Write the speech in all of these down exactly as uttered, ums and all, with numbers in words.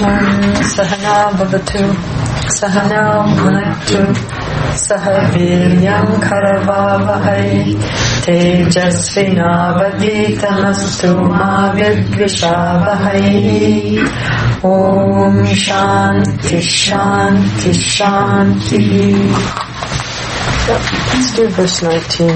Sahana bhavatu, Sahana bhunaktu, Saha viryam karavavahai, Tejasvinavaditamastu ma vidvishavahai. Om Shanti Shanti Shanti. Let's do verse nineteen.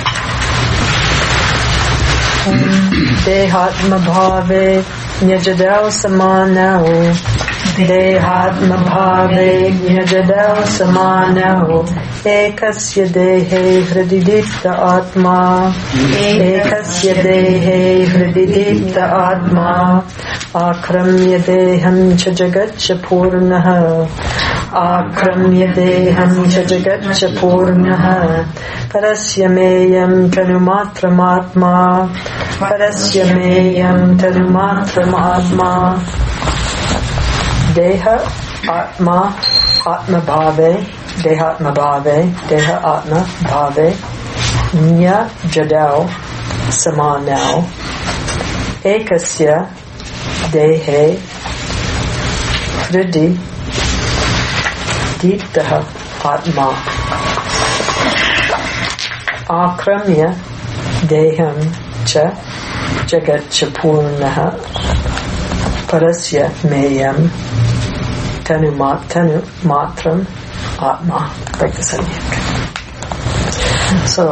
Dehatma bhave nyajadao samanao, Dehatma bhave nyajadao samanao, Ekasya dehe hrididipta atma, Ekasya dehe hrididipta atma, Akramya deham cha jagat cha purnaha, Akramya deham cha jagat cha purnaha, Parasya meyam tanumatramatma, Parasya meyam tanumatramatma. Deha atma atma bhave, Deha atma bhave, Deha atma bhave, Nya jadao samanao, Ekasya dehe hridi diptaha atma, Akramya deham cha jagat cha purnaha, Parasya meyam tanu tanu matram atma. Break this in. So,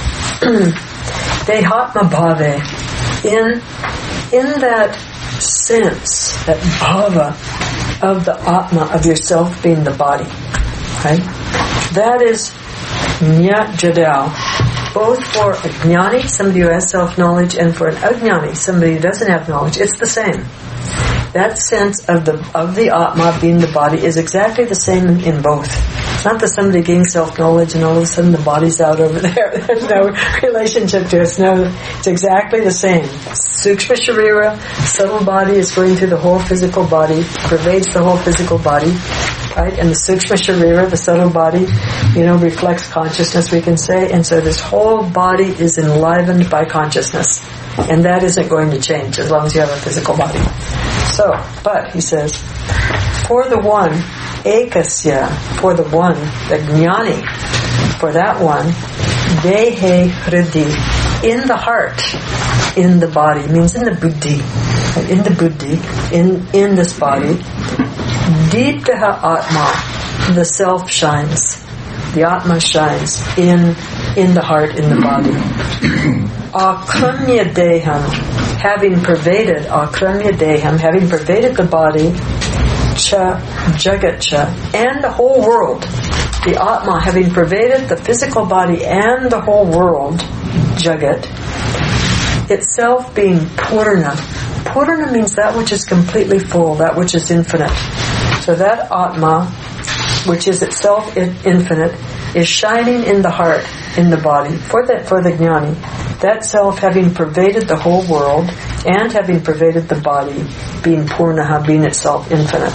dehatma bhave, in in that sense, that bhava of the atma, of yourself being the body, right? That is nya jadao, both for a jnani, somebody who has self-knowledge, and for an ajnani, somebody who doesn't have knowledge. It's the same. That sense of the of the atma being the body is exactly the same in, in both. It's not that somebody gains self-knowledge and all of a sudden the body's out over there. There's no relationship to it. It's, no, it's exactly the same. Sukshma Sharira, subtle body, is going through the whole physical body, pervades the whole physical body, right? And the Sukshma Sharira, the subtle body, you know, reflects consciousness, we can say. And so this whole body is enlivened by consciousness. And that isn't going to change as long as you have a physical body. So, but, he says, for the one, ekasya, for the one, the jnani, for that one, dehe hridi, in the heart, in the body, means in the buddhi, in the buddhi, in, in this body, diptaha atma, the self shines, the atma shines in in the heart, in the body. Akramya deham, having pervaded, akramya deham, having pervaded the body, cha jagat cha, and the whole world. The atma having pervaded the physical body and the whole world, jagat, itself being purna. Purna means that which is completely full, that which is infinite. So that atma, which is itself infinite, is shining in the heart, in the body, for the, for the jnani. That self having pervaded the whole world and having pervaded the body, being purnaha, being itself infinite.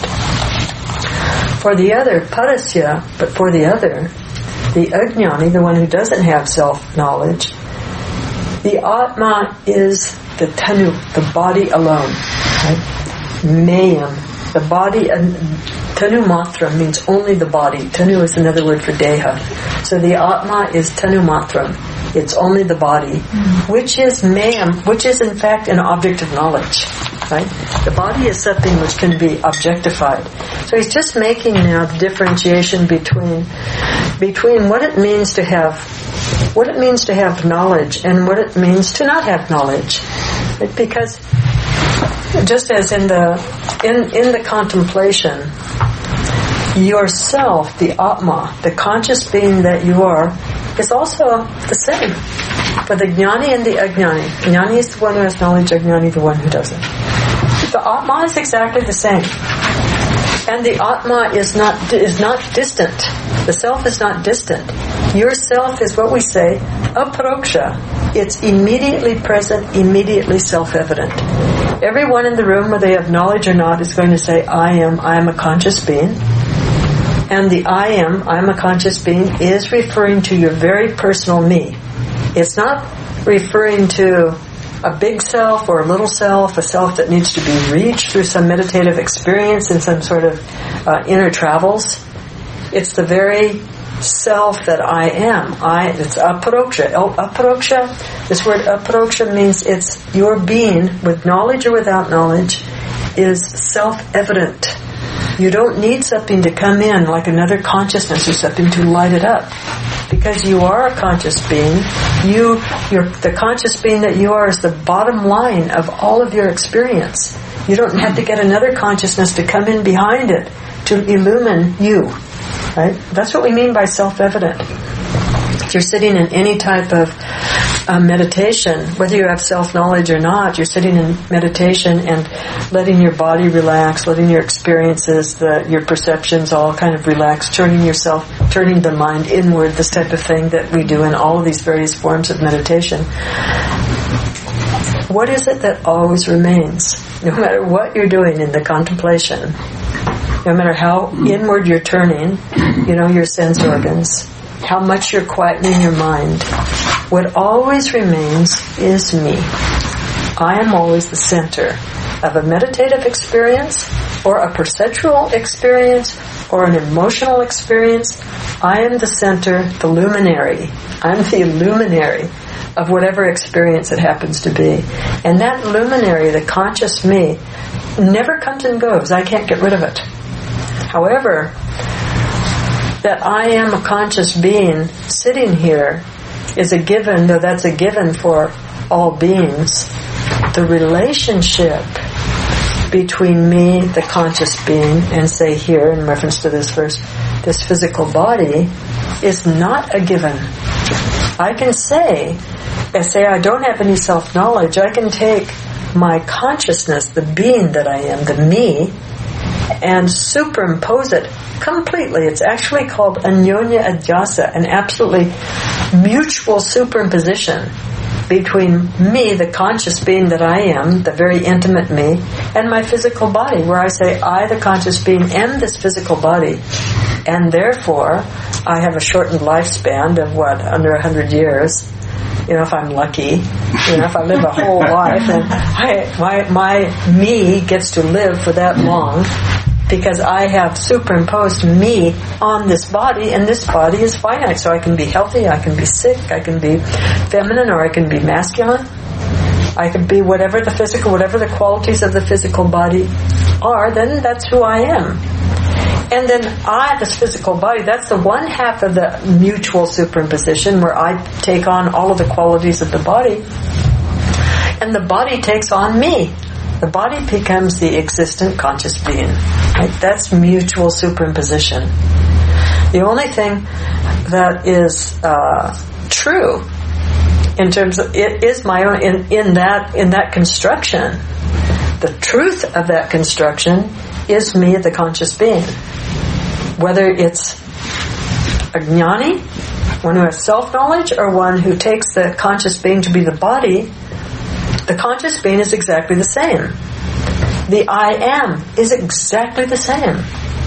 For the other, parasya, but for the other, the ajnani, the one who doesn't have self-knowledge, the atma is the tanu, the body alone. Right? Mayam, the body, and tanu matra means only the body. Tanu is another word for deha. So the atma is tanu matram. It's only the body, mm-hmm. which is mayam, which is in fact an object of knowledge. Right? The body is something which can be objectified. So he's just making now the differentiation between between what it means to have what it means to have knowledge and what it means to not have knowledge. Right? Because just as in the in in the contemplation, yourself, the atma, the conscious being that you are, is also the same for the jnani and the ajnani. Jnani is the one who has knowledge, ajnani the one who doesn't. The atma is exactly the same. And the atma is not is not distant. The self is not distant. Your self is what we say, aparoksha. It's immediately present, immediately self-evident. Everyone in the room, whether they have knowledge or not, is going to say, I am, I am a conscious being. And the I am, I am a conscious being, is referring to your very personal me. It's not referring to a big self or a little self, a self that needs to be reached through some meditative experience and some sort of uh, inner travels. It's the very self that I am. I, it's aparoksha. Aparoksha, this word aparoksha means it's your being, with knowledge or without knowledge, is self-evident. You don't need something to come in like another consciousness or something to light it up. Because you are a conscious being, you, you're, the conscious being that you are is the bottom line of all of your experience. You don't have to get another consciousness to come in behind it to illumine you. Right? That's what we mean by self-evident. If you're sitting in any type of uh, meditation, whether you have self-knowledge or not, you're sitting in meditation and letting your body relax, letting your experiences, the, your perceptions all kind of relax, turning yourself, turning the mind inward, this type of thing that we do in all of these various forms of meditation. What is it that always remains? No matter what you're doing in the contemplation, no matter how inward you're turning, you know, your sense organs, how much you're quietening your mind, what always remains is me. I am always the center of a meditative experience or a perceptual experience or an emotional experience. I am the center, the luminary. I'm the luminary of whatever experience it happens to be. And that luminary, the conscious me, never comes and goes. I can't get rid of it. However, that I am a conscious being sitting here is a given, though that's a given for all beings. The relationship between me, the conscious being, and say here, in reference to this verse, this physical body, is not a given. I can say, I say I don't have any self-knowledge, I can take my consciousness, the being that I am, the me, and superimpose it completely. It's actually called anyonya adhyasa, an absolutely mutual superimposition between me, the conscious being that I am, the very intimate me, and my physical body, where I say, I, the conscious being, am this physical body, and therefore I have a shortened lifespan of what, under a hundred years. You know, if I'm lucky, you know, if I live a whole life, and I, my my me gets to live for that long, because I have superimposed me on this body, and this body is finite. So I can be healthy, I can be sick, I can be feminine, or I can be masculine. I can be whatever the physical, whatever the qualities of the physical body are, then that's who I am. And then I, this physical body, that's the one half of the mutual superimposition where I take on all of the qualities of the body. And the body takes on me. The body becomes the existent conscious being. Right? That's mutual superimposition. The only thing that is uh, true in terms of it is my own in, in that in that construction. The truth of that construction is me, the conscious being. Whether it's a jnani, one who has self-knowledge, or one who takes the conscious being to be the body, the conscious being is exactly the same. The I am is exactly the same.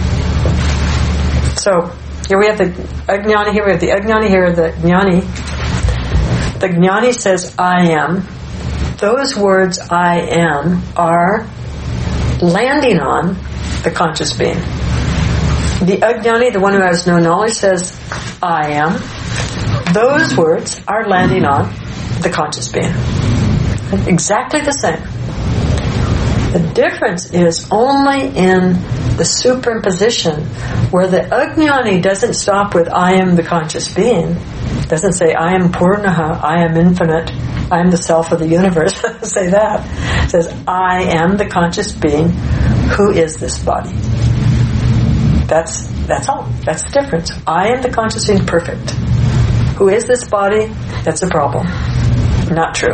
So, here we have the ajnani, here we have the ajnani, here the jnani. The jnani says, I am. Those words, I am, are landing on the conscious being. The ajnani, the one who has no knowledge, says, I am. Those words are landing on the conscious being. Exactly the same. The difference is only in the superimposition, where the ajnani doesn't stop with I am the conscious being, doesn't say I am purnaha, I am infinite, I am the self of the universe, say that. It says I am the conscious being who is this body. That's that's all. That's the difference. I am the conscious being perfect. Who is this body? That's a problem. Not true.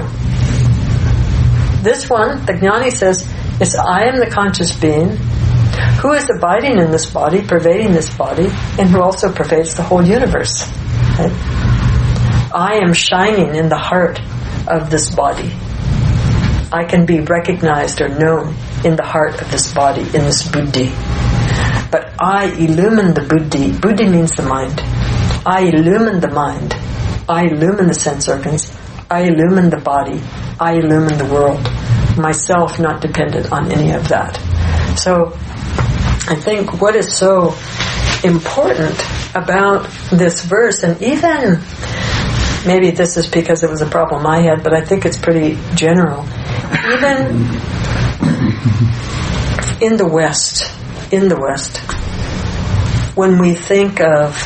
This one, the jnani says, it's I am the conscious being who is abiding in this body, pervading this body, and who also pervades the whole universe. Right? I am shining in the heart of this body. I can be recognized or known in the heart of this body, in this buddhi. But I illumine the buddhi. Buddhi means the mind. I illumine the mind. I illumine the sense organs. I illumine the body I illumine the world. Myself not dependent on any of that. So I think what is so important about this verse, and even maybe this is because it was a problem I had, but I think it's pretty general. Even in the West, in the West, when we think of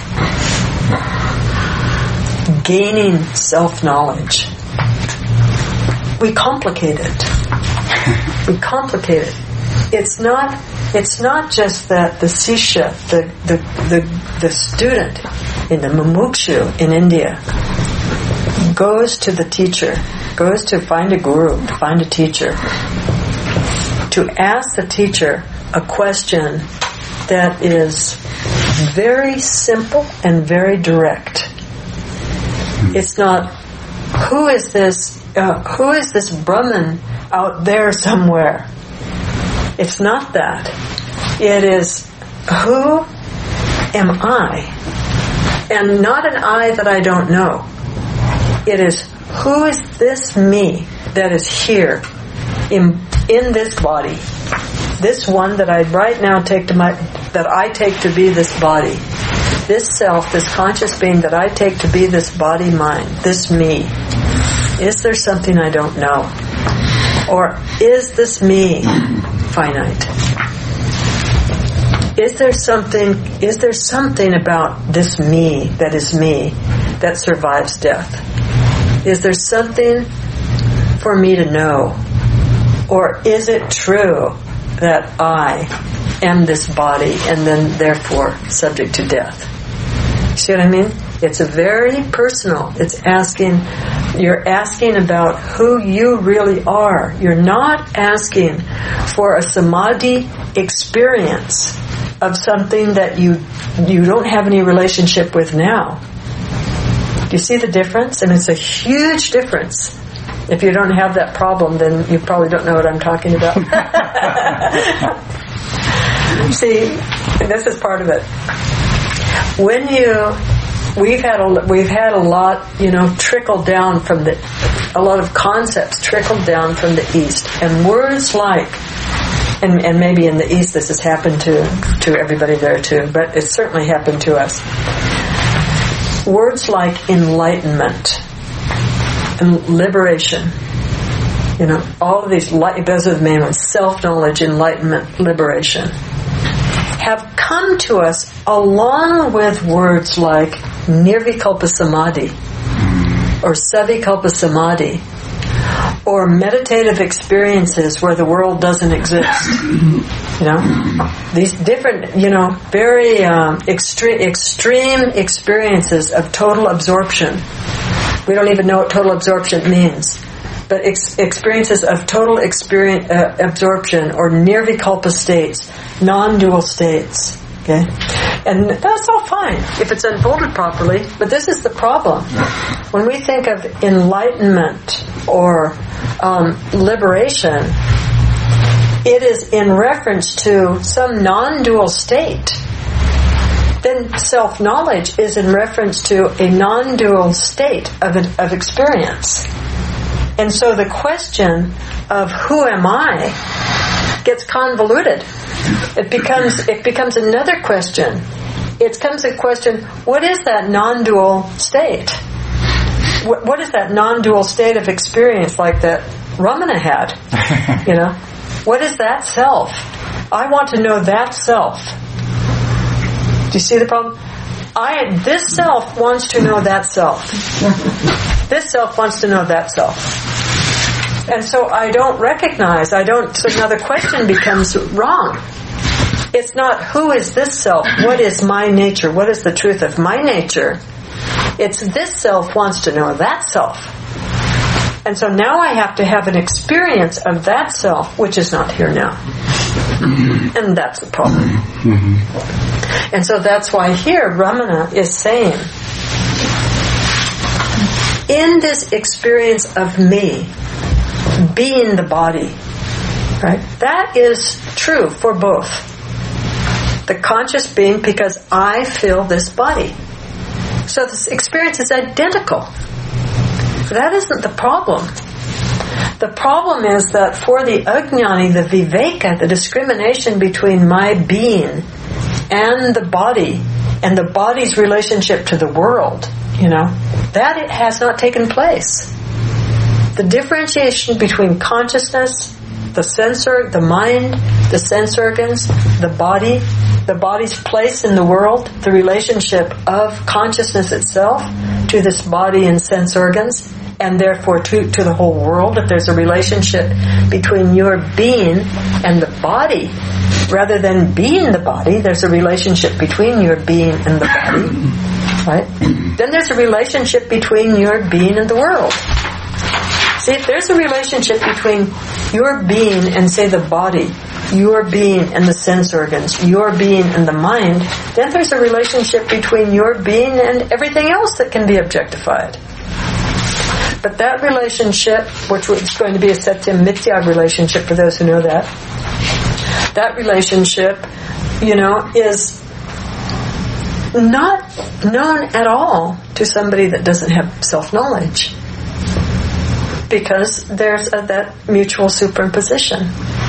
gaining self-knowledge, we complicate it. We complicate it. It's not. It's not just that the Sisha, the the the, the student in the Mumukshu in India, goes to the teacher, goes to find a guru, to find a teacher, to ask the teacher a question that is very simple and very direct. It's not, who is this? Uh, who is this Brahman out there somewhere? It's not that. It is, who am I? And not an I that I don't know. It is, who is this me that is here in in this body? This one that I right now take to my, that I take to be this body. This self, this conscious being that I take to be this body mind, this me. Is there something I don't know? Or is this me finite? Is there something, is there something about this me that is me that survives death? Is there something for me to know? Or is it true that I am this body and then therefore subject to death? See what I mean? It's a very personal, it's asking, you're asking about who you really are. You're not asking for a samadhi experience of something that you you don't have any relationship with now. Do you see the difference? And it's a huge difference. If you don't have that problem, then you probably don't know what I'm talking about. See, this is part of it. When you, we've had a, we've had a lot, you know, trickle down from the, a lot of concepts trickled down from the East, and words like, and, and maybe in the East this has happened to to everybody there too, but it's certainly happened to us. Words like enlightenment and liberation, you know, all of these, those are the main ones: self-knowledge, enlightenment, liberation, have come to us along with words like nirvikalpa samadhi or savikalpa samadhi or meditative experiences where the world doesn't exist. You know, these different, you know, very um, extreme, extreme experiences of total absorption. We don't even know what total absorption means. But ex- experiences of total experience, uh, absorption or nirvikalpa states, non-dual states. Okay? And that's all fine if it's unfolded properly, but this is the problem. When we think of enlightenment or um, liberation, it is in reference to some non-dual state. Then self-knowledge is in reference to a non-dual state of, of experience. And so the question of who am I gets convoluted. It becomes it becomes another question. It becomes a question, what is that non-dual state? What, what is that non-dual state of experience like that Ramana had? You know? What is that self? I want to know that self. Do you see the problem? I this self wants to know that self. This self wants to know that self. And so I don't recognize, I don't, so now the question becomes wrong. It's not who is this self, what is my nature, what is the truth of my nature. It's this self wants to know that self. And so now I have to have an experience of that self, which is not here now. And that's the problem. And so that's why here Ramana is saying, in this experience of me being the body, right? That is true for both. The conscious being, because I feel this body. So this experience is identical. That isn't the problem. The problem is that for the ajnani, the viveka, the discrimination between my being and the body, and the body's relationship to the world, you know, that it has not taken place. The differentiation between consciousness, the sensor, the mind, the sense organs, the body, the body's place in the world, the relationship of consciousness itself to this body and sense organs, and therefore to, to the whole world. If there's a relationship between your being and the body, rather than being the body, there's a relationship between your being and the body, right? Then there's a relationship between your being and the world. See, if there's a relationship between your being and, say, the body, your being and the sense organs, your being and the mind, then there's a relationship between your being and everything else that can be objectified. But that relationship, which is going to be a Satyam Mithya relationship for those who know that, that relationship, you know, is not known at all to somebody that doesn't have self-knowledge. Because there's a, that mutual superimposition.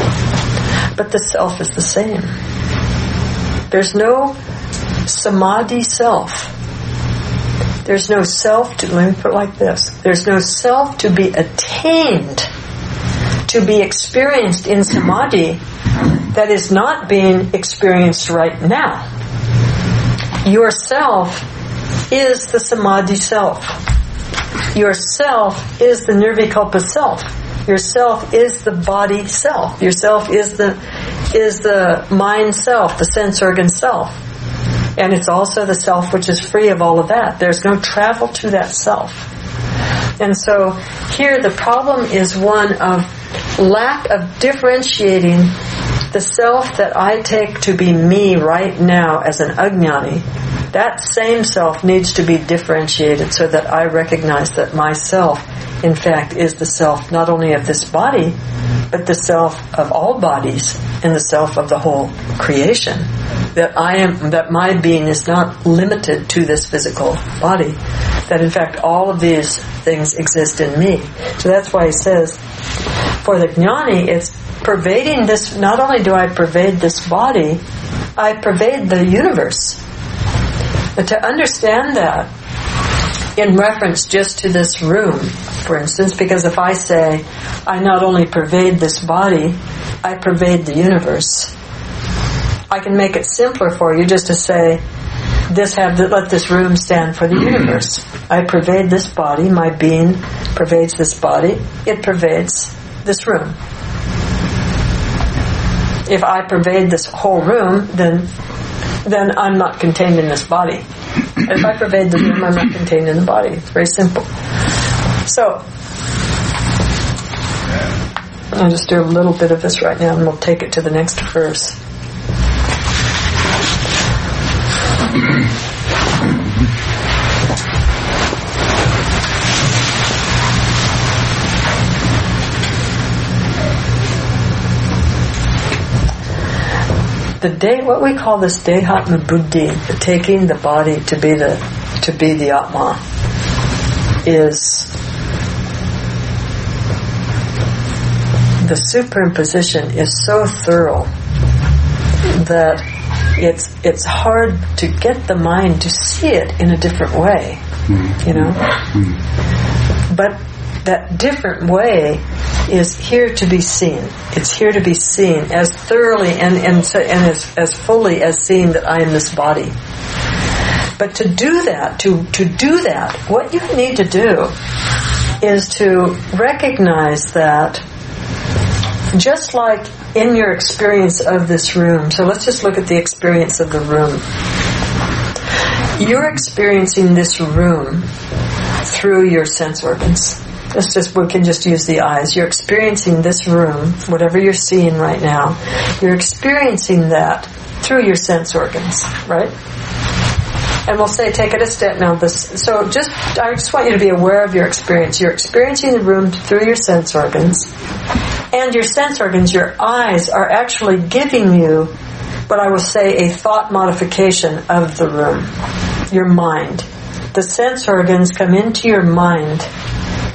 But the self is the same. There's no samadhi self. There's no self to, let me put it like this, there's no self to be attained, to be experienced in samadhi that is not being experienced right now. Yourself is the samadhi self. Yourself is the nirvikalpa self. Yourself is the body self. Yourself is the is the mind self, the sense organ self. And it's also the self which is free of all of that. There's no travel to that self. And so here the problem is one of lack of differentiating the self that I take to be me right now as an ajnani. That same self needs to be differentiated so that I recognize that myself, in fact, is the self not only of this body, but the self of all bodies and the self of the whole creation. That I am, that my being is not limited to this physical body. That in fact all of these things exist in me. So that's why he says, for the jnani, it's pervading this. Not only do I pervade this body, I pervade the universe. But to understand that in reference just to this room, for instance, because if I say, I not only pervade this body, I pervade the universe, I can make it simpler for you just to say, this have the, let this room stand for the universe. I pervade this body, my being pervades this body, it pervades this room. If I pervade this whole room, then then I'm not contained in this body. If I pervade the room, I'm not contained in the body. It's very simple. So, I'll just do a little bit of this right now and we'll take it to the next verse. The day, what we call this dehatma buddhi, the taking the body to be the to be the atma, is the superimposition is so thorough that it's it's hard to get the mind to see it in a different way, you know. But that different way is here to be seen. It's here to be seen as thoroughly and and, so, and as, as fully as seeing that I am this body. But to do that, to, to do that, what you need to do is to recognize that just like in your experience of this room, so let's just look at the experience of the room. You're experiencing this room through your sense organs. Let's just, we can just use the eyes. You're experiencing this room, whatever you're seeing right now, you're experiencing that through your sense organs, right? And we'll say, take it a step now. This, so just, I just want you to be aware of your experience. You're experiencing the room through your sense organs. And your sense organs, your eyes, are actually giving you what I will say a thought modification of the room, your mind. The sense organs come into your mind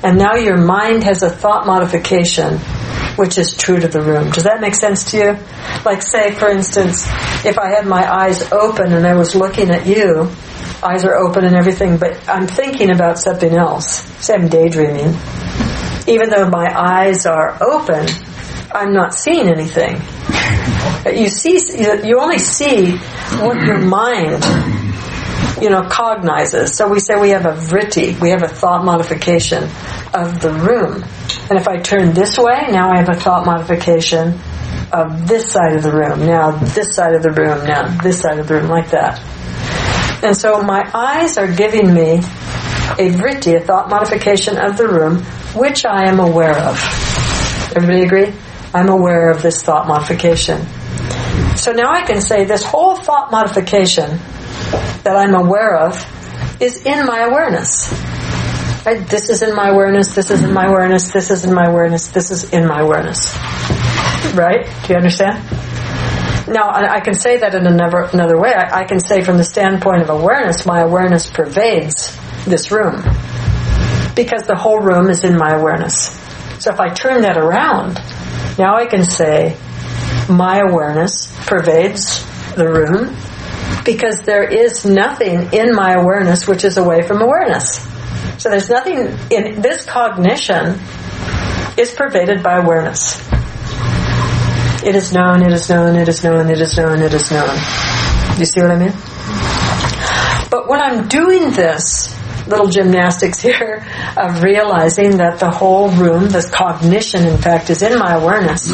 And now your mind has a thought modification which is true to the room. Does that make sense to you? Like, say, for instance, if I had my eyes open and I was looking at you, eyes are open and everything, but I'm thinking about something else. Say I'm daydreaming. Even though my eyes are open, I'm not seeing anything. You see, you only see what your mind, you know, cognizes. So we say we have a vritti, we have a thought modification of the room. And if I turn this way, now I have a thought modification of this side of the room, now this side of the room, now this side of the room, like that. And so my eyes are giving me a vritti, a thought modification of the room, which I am aware of. Everybody agree? I'm aware of this thought modification. So now I can say this whole thought modification that I'm aware of is in my awareness. Right? This is in my awareness, this is in my awareness, this is in my awareness, this is in my awareness. Right? Do you understand? Now, I can say that in another, another way. I, I can say from the standpoint of awareness, my awareness pervades this room. Because the whole room is in my awareness. So if I turn that around, now I can say my awareness pervades the room because there is nothing in my awareness which is away from awareness. So there's nothing in this cognition is pervaded by awareness. It is known, it is known, it is known, it is known, it is known. Do you see what I mean? But when I'm doing this little gymnastics here of realizing that the whole room, this cognition, in fact, is in my awareness,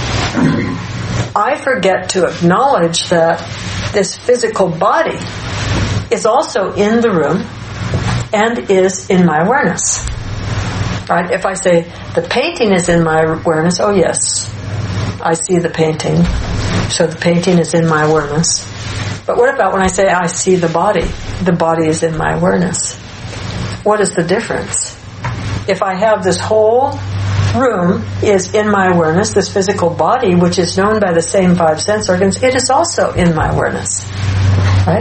I forget to acknowledge that this physical body is also in the room and is in my awareness. Right? If I say the painting is in my awareness, oh yes, I see the painting, so the painting is in my awareness. But what about when I say I see the body? The body is in my awareness. What is the difference? If I have this whole room is in my awareness, this physical body, which is known by the same five sense organs, it is also in my awareness. Right?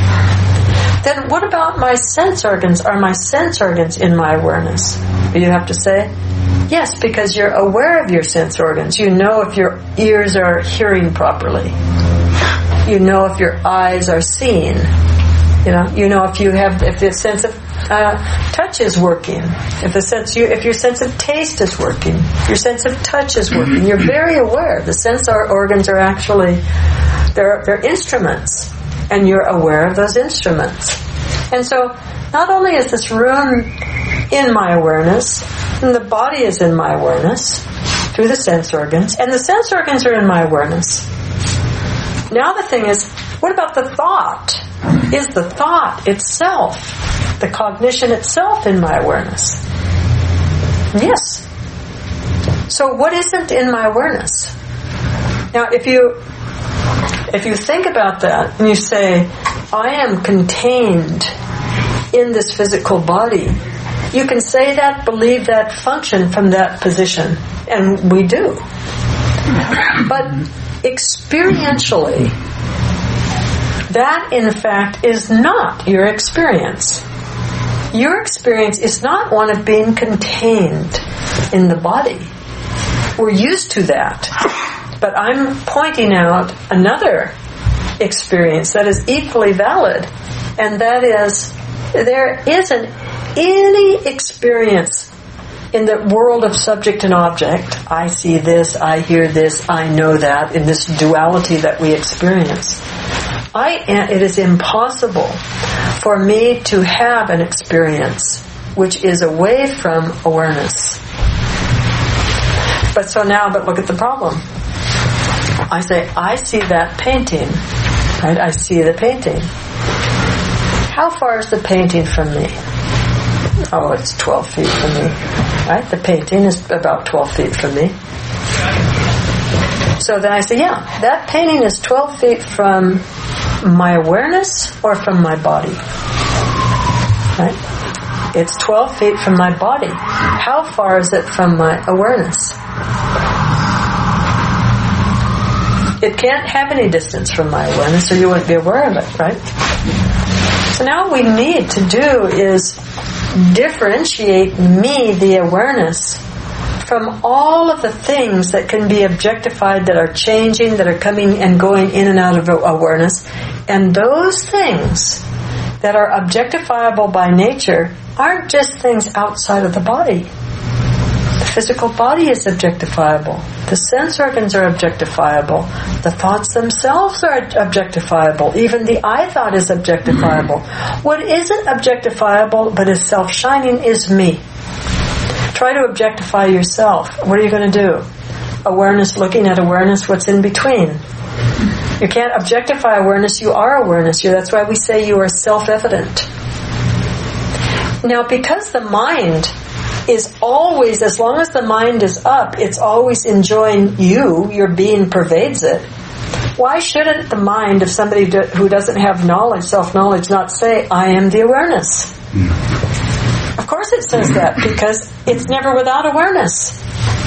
Then what about my sense organs? Are my sense organs in my awareness? You have to say, yes, because you're aware of your sense organs. You know if your ears are hearing properly. You know if your eyes are seeing. You know, you know if you have, if the sense of uh, touch is working, if the sense, you, if your sense of taste is working, if your sense of touch is working. You're very aware. The sense organs are actually, they're they're instruments, and you're aware of those instruments. And so, not only is this room in my awareness, and the body is in my awareness through the sense organs, and the sense organs are in my awareness. Now the thing is, what about the thought? Is the thought itself, the cognition itself, in my awareness? Yes. So what isn't in my awareness? Now if you if you think about that and you say, I am contained in this physical body, you can say that, believe that, function from that position. And we do. But experientially, that in fact is not your experience. Your experience is not one of being contained in the body. We're used to that. But I'm pointing out another experience that is equally valid, and that is there isn't any experience in the world of subject and object. I see this, I hear this, I know that, in this duality that we experience. I, it is impossible for me to have an experience which is away from awareness. But so now, but look at the problem. I say, I see that painting. Right? I see the painting. How far is the painting from me? Oh, it's twelve feet from me. Right? The painting is about twelve feet from me. So then I say, yeah, that painting is twelve feet from my awareness or from my body. Right? It's twelve feet from my body. How far is it from my awareness? It can't have any distance from my awareness, or you wouldn't be aware of it, right? So now what we need to do is differentiate me, the awareness, from all of the things that can be objectified, that are changing, that are coming and going in and out of awareness. And those things that are objectifiable by nature aren't just things outside of the body. The physical body is objectifiable. The sense organs are objectifiable. The thoughts themselves are objectifiable. Even the I thought is objectifiable. What isn't objectifiable but is self-shining is me. Try to objectify yourself. What are you going to do? Awareness, looking at awareness, what's in between? You can't objectify awareness, you are awareness. That's why we say you are self-evident. Now, because the mind is always, as long as the mind is up, it's always enjoying you, your being pervades it. Why shouldn't the mind of somebody who doesn't have knowledge, self-knowledge, not say, I am the awareness? Of course it says that, because it's never without awareness.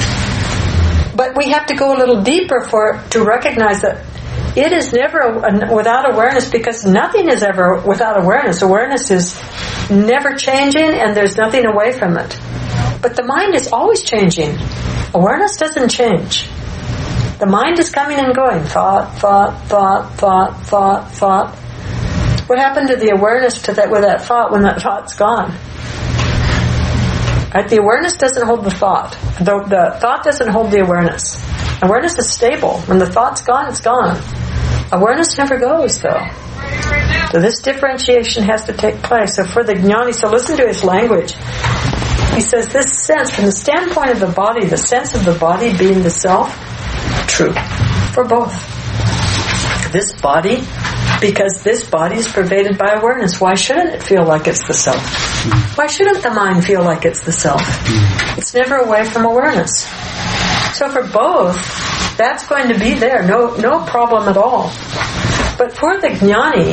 But we have to go a little deeper for to recognize that it is never without awareness, because nothing is ever without awareness. Awareness is never changing, and there's nothing away from it. But the mind is always changing. Awareness doesn't change. The mind is coming and going. Thought, thought, thought, thought, thought, thought. What happened to the awareness to that with that thought when that thought's gone? Right? The awareness doesn't hold the thought. The, the thought doesn't hold the awareness. Awareness is stable. When the thought's gone, it's gone. Awareness never goes, though. So this differentiation has to take place. So for the jnani, so listen to his language. He says this sense, from the standpoint of the body, the sense of the body being the self, true for both. This body, because this body is pervaded by awareness. Why shouldn't it feel like it's the self? Why shouldn't the mind feel like it's the self? It's never away from awareness. So for both, that's going to be there. No, no problem at all. But for the jnani,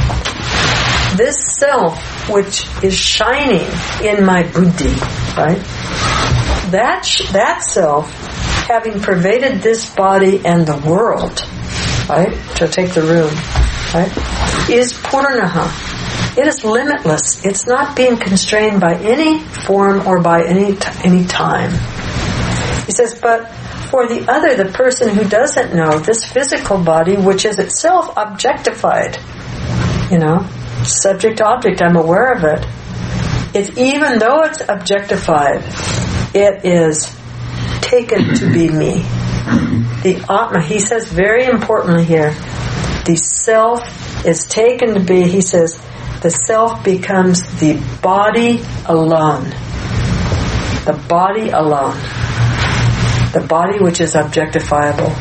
this self, which is shining in my buddhi, right? That sh- that self, having pervaded this body and the world, right? To take the room, right? Is purnaha. It is limitless. It's not being constrained by any form or by any t- any time. He says, but for the other, the person who doesn't know, this physical body, which is itself objectified, you know, subject object, I'm aware of it. It's even though it's objectified, it is taken to be me. The Atma, he says very importantly here, the self is taken to be, he says, the self becomes the body alone. The body alone. The body which is objectifiable.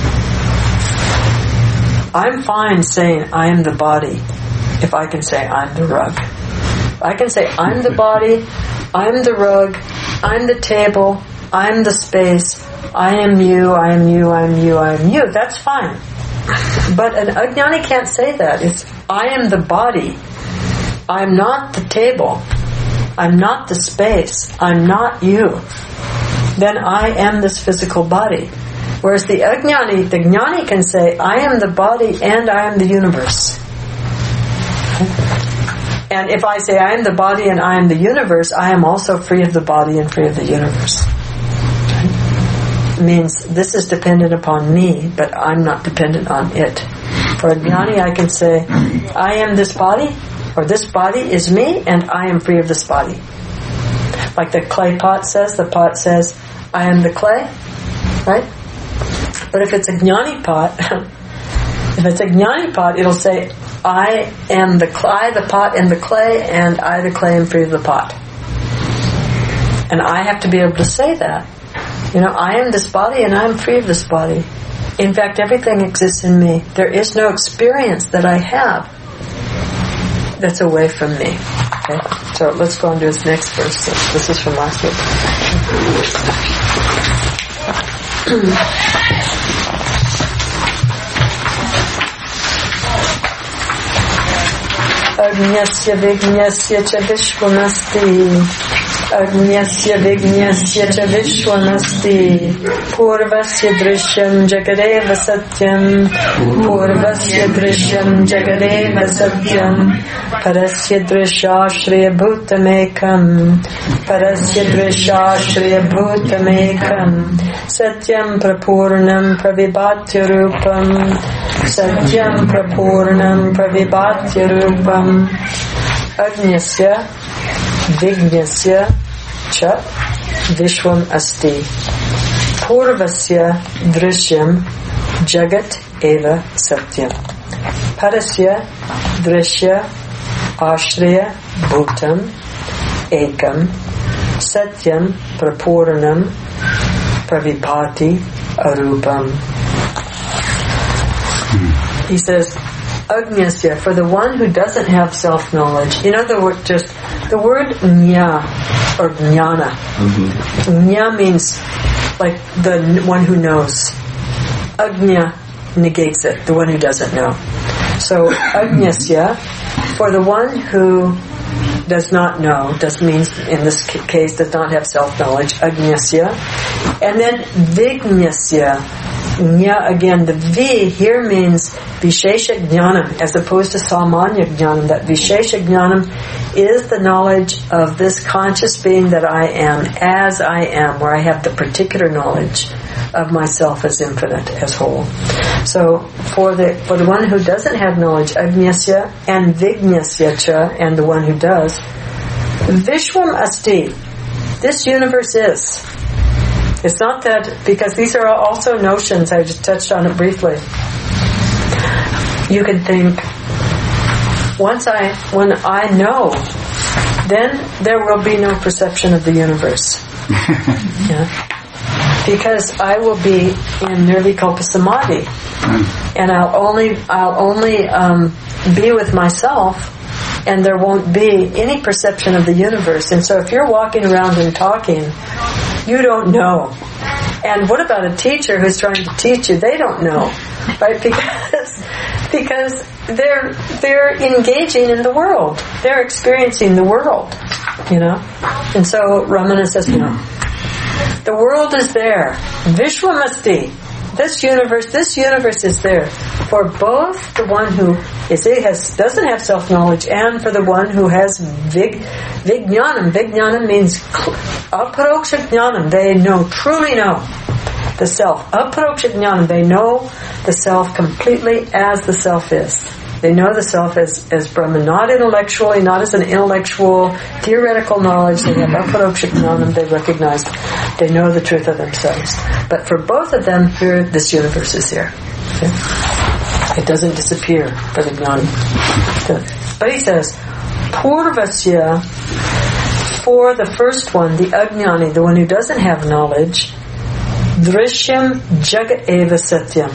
I'm fine saying I am the body if I can say I'm the rug. I can say I'm the body, I'm the rug, I'm the table, I'm the space, I am you, I am you, I am you, I am you. That's fine. But an ajnani can't say that. It's I am the body. I'm not the table. I'm not the space. I'm not you. Then I am this physical body. Whereas the ajnani, the jnani can say, I am the body and I am the universe. And if I say I am the body and I am the universe, I am also free of the body and free of the universe. It means this is dependent upon me, but I'm not dependent on it. For a jnani, I can say, I am this body, or this body is me, and I am free of this body. Like the clay pot says, the pot says, I am the clay, right? But if it's a jnani pot, if it's a jnani pot, it'll say, I am the clay, the pot, and the clay, and I, the clay, am free of the pot. And I have to be able to say that. You know, I am this body, and I am free of this body. In fact, everything exists in me. There is no experience that I have that's away from me. Okay? So let's go on to his next verse. This is from last week. Agnyasya vignyasya cha vishvamasti Agnyasya Vignyasya Cha Vishwamasti Purvasya Drishyam Jagadeva Satyam Purvasya Drishyam Jagadeva Satyam Parasya Drishyashriya Bhutamekam Parasya Drishyashriya Bhutamekam Satyam Prapurnam Pravibhatya Rupam Satyam Prapurnam Pravibhatya Rupam Agnyasya Vignyasya Cha Vishwam Asti Purvasya Drishyam Jagat Eva Satyam Parasya Drishya Ashriya Bhutam Ekam Satyam Prapurnam Pravibhati Arupam. He says, Agnyasya, for the one who doesn't have self-knowledge. You know the word, just the word Jnana or Jnana. Mm-hmm. Jnana means like the one who knows. Agnya negates it, the one who doesn't know. So Agnyasya, for the one who does not know, does means in this case does not have self-knowledge, Agnyasya. And then Vignyasya. Nya again, the V here means Vishesha Jnanam as opposed to Samanya Jnanam. That Vishesha Jnanam is the knowledge of this conscious being that I am, as I am, where I have the particular knowledge of myself as infinite, as whole. So for the for the one who doesn't have knowledge, Agnyasya and Vignyasya Cha, and the one who does, Vishwam Asti, this universe is. It's not that, because these are also notions, I just touched on it briefly. You can think, once I, when I know, then there will be no perception of the universe. Yeah? Because I will be in Nirvikalpa Samadhi, and I'll only, I'll only um, be with myself, and there won't be any perception of the universe. And so if you're walking around and talking, you don't know. And what about a teacher who's trying to teach you? They don't know, right? Because because they're they're engaging in the world. They're experiencing the world, you know. And so Ramana says, you know, the world is there. Vishwamasti. This universe, this universe is there for both the one who is has doesn't have self-knowledge and for the one who has vig, vijnanam. Vijnanam means aparoksha jnanam. They know, truly know the self. Aparoksha jnanam. They know the self completely as the self is. They know the self as, as Brahman, not intellectually, not as an intellectual, theoretical knowledge. They have aparoksha jnanam. They recognize, they know the truth of themselves. But for both of them, here, this universe is here. Okay? It doesn't disappear for the jnani. But he says, Purvasya, for the first one, the ajnani, the one who doesn't have knowledge, Drishyam Jagat Eva Satyam.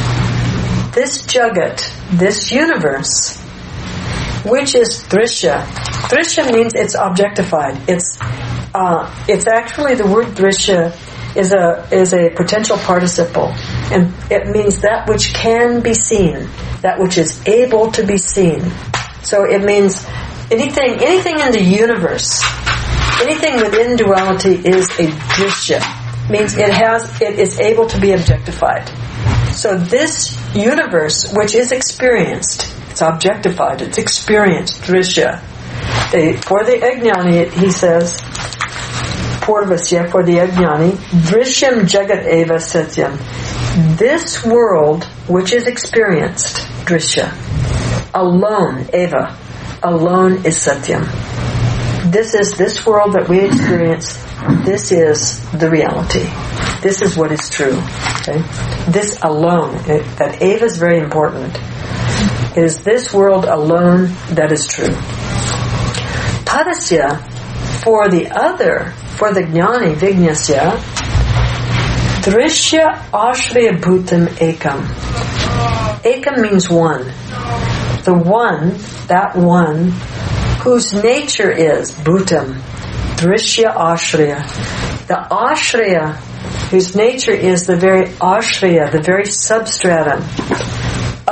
This Jagat, this universe, which is Drishya. Drishya means it's objectified. It's uh, it's actually the word Drishya is a is a potential participle, and it means that which can be seen, that which is able to be seen. So it means anything anything in the universe, anything within duality is a Drishya. Means it has it is able to be objectified. So this universe, which is experienced, it's objectified, it's experienced, Drishya. They, for the Ajnani, he says, Purvasya, for the Ajnani, Drishyam Jagat Eva Satyam. This world, which is experienced, Drishya, alone, Eva, alone is Satyam. This is this world that we experience. This is the reality. This is what is true. Okay? This alone, it, that Eva is very important. It is this world alone that is true. Parasya, for the other, for the Jnani, Vignyasya, Drishya Ashriya Bhutam Ekam. Ekam means one. The one, that one, whose nature is Bhutam, Drishya Ashriya. The Ashriya, whose nature is the very Ashriya, the very substratum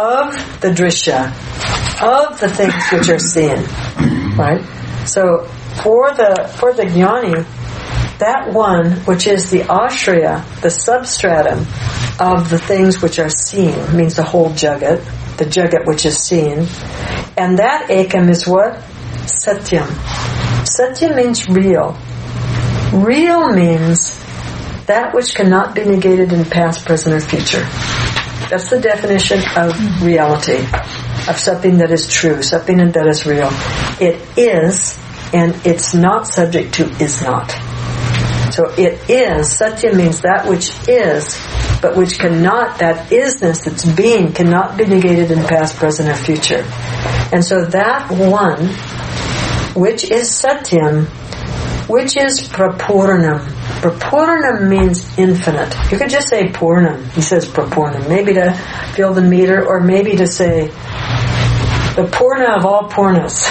of the Drishya, of the things which are seen. Right? So For the for the jnani, that one which is the ashraya, the substratum of the things which are seen, means the whole jagat, the jagat which is seen, and that ekam is what? Satyam. Satyam means real. Real means that which cannot be negated in past, present, or future. That's the definition of reality, of something that is true, something that is real. It is, and it's not subject to is not. So it is, Satya means that which is, but which cannot, that isness, that's being, cannot be negated in past, present, or future. And so that one, which is Satyam, which is Prapurnam. Prapurnam means infinite. You could just say Purnam. He says Prapurnam. Maybe to fill the meter, or maybe to say the Purna of all Purnas.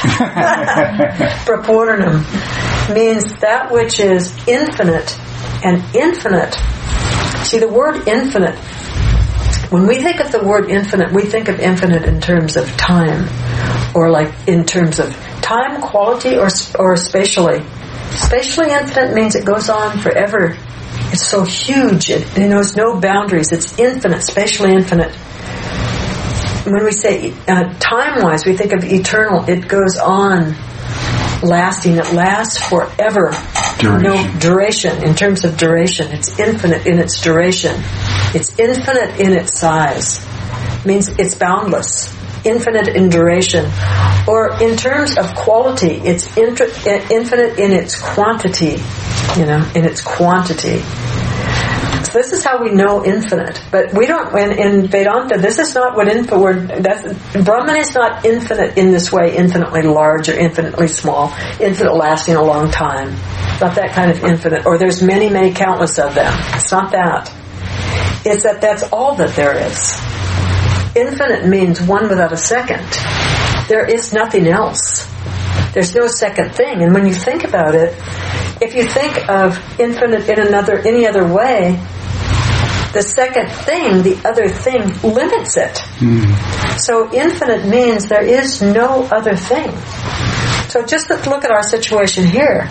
Prapurnam means that which is infinite. And infinite, see the word infinite, when we think of the word infinite, we think of infinite in terms of time, or like in terms of time, quality, or or spatially. Spatially infinite means it goes on forever. It's so huge. It, it knows no boundaries. It's infinite, spatially infinite. When we say uh, time-wise, we think of eternal. It goes on, lasting. It lasts forever. Duration. No duration. In terms of duration, it's infinite in its duration. It's infinite in its size. It means it's boundless. Infinite in duration. Or in terms of quality, it's intra- infinite in its quantity, you know, in its quantity. So this is how we know infinite. But we don't, in, in Vedanta, this is not what infinite, that's, Brahman is not infinite in this way, infinitely large or infinitely small, infinite lasting a long time. It's not that kind of infinite. Or there's many, many countless of them. It's not that. It's that that's all that there is. Infinite means one without a second. There is nothing else. There's no second thing. And when you think about it, if you think of infinite in another, any other way, the second thing, the other thing, limits it. Mm. So infinite means there is no other thing. So just look at our situation here.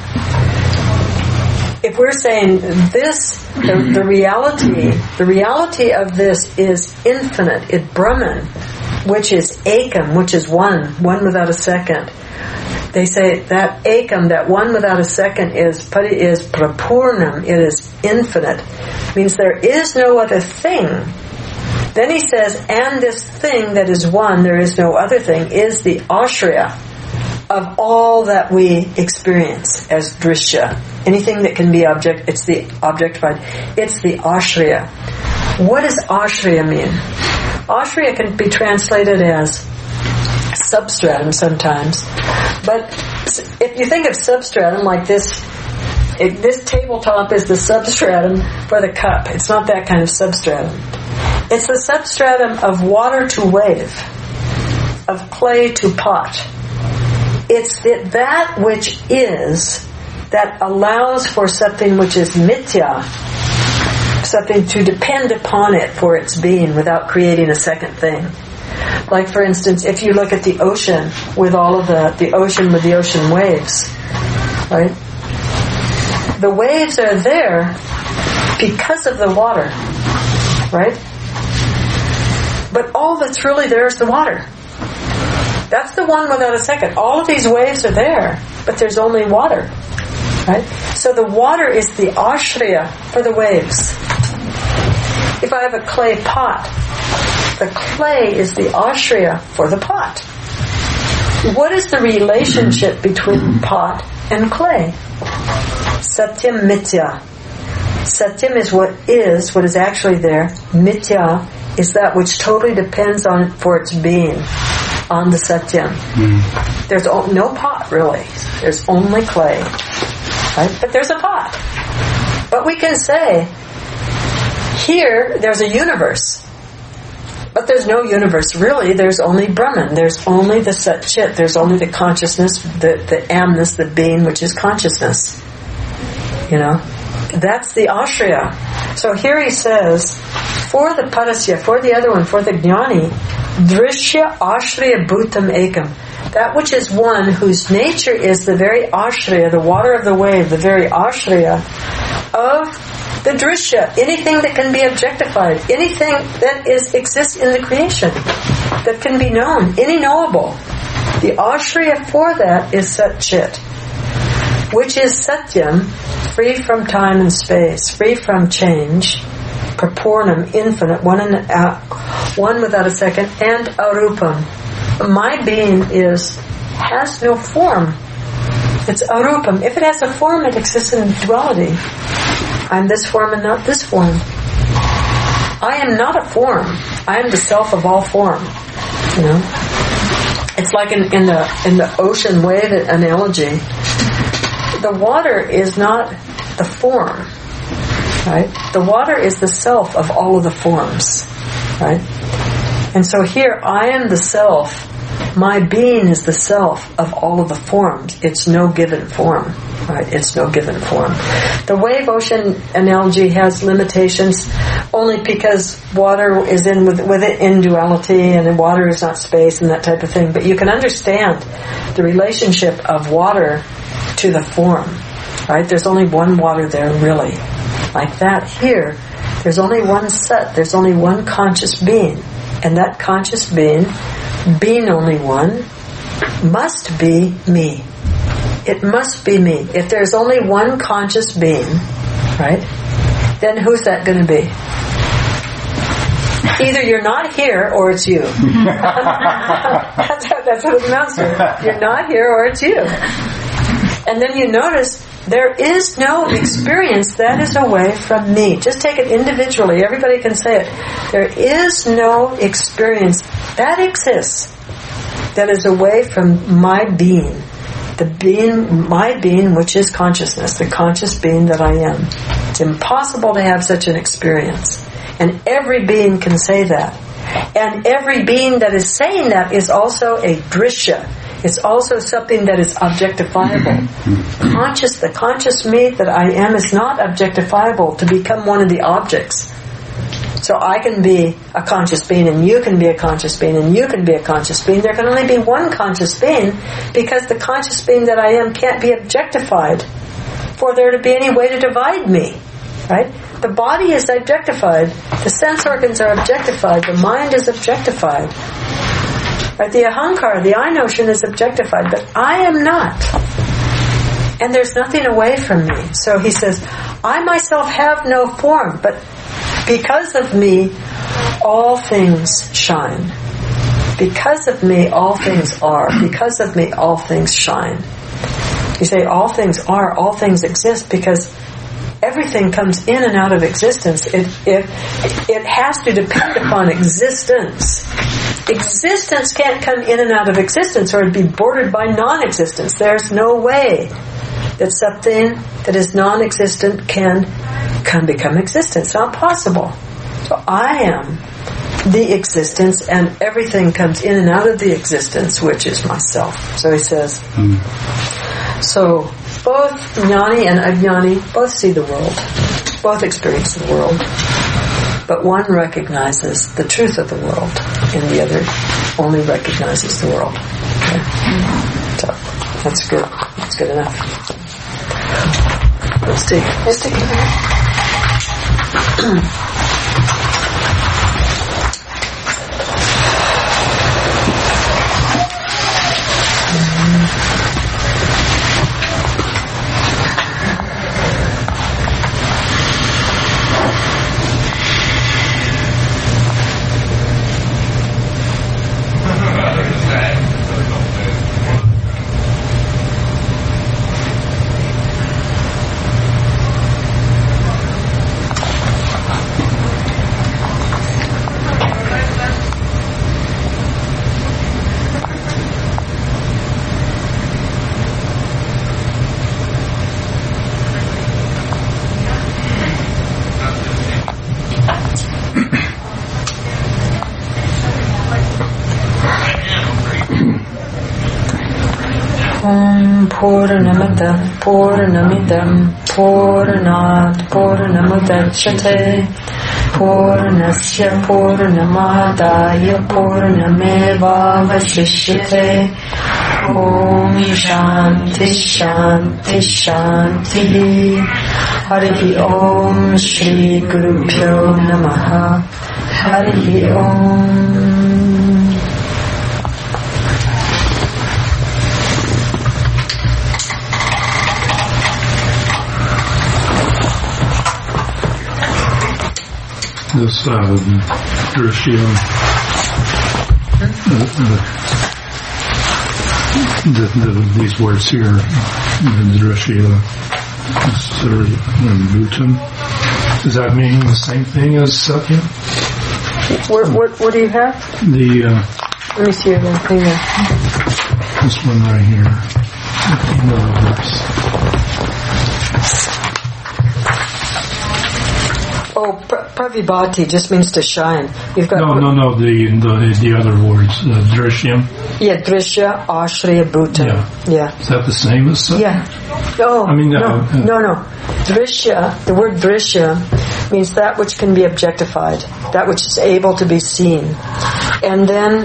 If we're saying this, the, the reality, the reality of this is infinite, it Brahman, which is ekam, which is one, one without a second. They say that ekam, that one without a second, is is prapurnam, it is infinite. Means there is no other thing. Then he says, and this thing that is one, there is no other thing, is the ashraya of all that we experience as drishya. Anything that can be object, it's the objectified. It's the ashraya. What does ashraya mean? Ashraya can be translated as substratum sometimes. But if you think of substratum like this, it, this tabletop is the substratum for the cup. It's not that kind of substratum. It's the substratum of water to wave, of clay to pot. It's that, that which is, that allows for something which is mithya, something to depend upon it for its being without creating a second thing. Like, for instance, if you look at the ocean with all of the, the ocean with the ocean waves, right? The waves are there because of the water, right? But all that's really there is the water. That's the one without a second. All of these waves are there, but there's only water, right? So the water is the ashraya for the waves. If I have a clay pot, the clay is the ashraya for the pot. What is the relationship between pot and clay? Satyam mithya. Satyam is what is, what is actually there. Mithya is that which totally depends on for its being, on the Satyam. Mm. There's no pot, really. There's only clay. Right? But there's a pot. But we can say, here, there's a universe. But there's no universe, really. There's only Brahman. There's only the Sat Chit. There's only the consciousness, the, the amness, the being, which is consciousness. You know? That's the ashraya. So here he says, for the parasya, for the other one, for the jnani, drishya ashraya bhutam ekam. that which is one, whose nature is the very ashraya, the water of the wave, the very ashraya of the drishya, anything that can be objectified, anything that is exists in the creation, that can be known, any knowable. The ashraya for that is Sat Chit, which is Satyam, free from time and space, free from change, Purpurnam, infinite, one in uh, one without a second, and Arupam. My being is has no form. It's Arupam. If it has a form, it exists in duality. I'm this form and not this form. I am not a form. I am the self of all form. You know, it's like in, in the in the ocean wave analogy. The water is not the form, right? The water is the self of all of the forms, right? And so here, I am the self. My being is the self of all of the forms. It's no given form, right? It's no given form. The wave ocean analogy has limitations only because water is in with, with it in duality, and water is not space and that type of thing. But you can understand the relationship of water to the form, right? There's only one water there, really. Like that here, there's only one set, there's only one conscious being. And that conscious being, being only one, must be me. It must be me. If there's only one conscious being, right, then who's that going to be? Either you're not here or it's you. that's, that's what it amounts to. You're not here or it's you. And then you notice there is no experience that is away from me. Just take it individually. Everybody can say it. There is no experience that exists that is away from my being. The being, my being, which is consciousness, the conscious being that I am. It's impossible to have such an experience. And every being can say that. And every being that is saying that is also a drishya. It's also something that is objectifiable. Conscious, the conscious me that I am is not objectifiable to become one of the objects. So I can be a conscious being, and you can be a conscious being, and you can be a conscious being. There can only be one conscious being, because the conscious being that I am can't be objectified for there to be any way to divide me. Right? The body is objectified. The sense organs are objectified. The mind is objectified. Right? The ahankara, the I notion, is objectified, but I am not. And there's nothing away from me. So he says, I myself have no form, but because of me, all things shine. Because of me, all things are. Because of me, all things shine. You say, all things are, all things exist, because everything comes in and out of existence. It, it, it has to depend upon existence. Existence can't come in and out of existence, or it'd be bordered by non-existence. There's no way that something that is non-existent can, can become existent. It's not possible. So I am the existence, and everything comes in and out of the existence, which is myself. So he says, mm. So both jnani and ajnani both see the world, both experience the world, but one recognizes the truth of the world, and the other only recognizes the world. Okay? So that's good. That's good enough. Let's take. Let's take a minute. Purnamada Purnamidam Purnat Purnamudachyate Purnasya Purnamadaya Purnameva Vashishyate Om Shanti Shanti Shanti. Hari Om Shri Guru Pyo Namaha. Hari Om. This uh, Drishya, uh, the, the, these words here, the Drishya, and Bhutan, does that mean the same thing as Satya? What, what, what do you have? The uh, let me see your thing there. This one right here. Another verse. Oh, pra- pravibhati just means to shine. You've got no, no, no. The the the other words, uh, Drishyam. Yeah, Drishya, Ashraya, Bhutan. Yeah. yeah. Is that the same as Satya? Yeah. Oh, I mean, no, uh, uh, no, no. Drishya, the word Drishya means that which can be objectified, that which is able to be seen. And then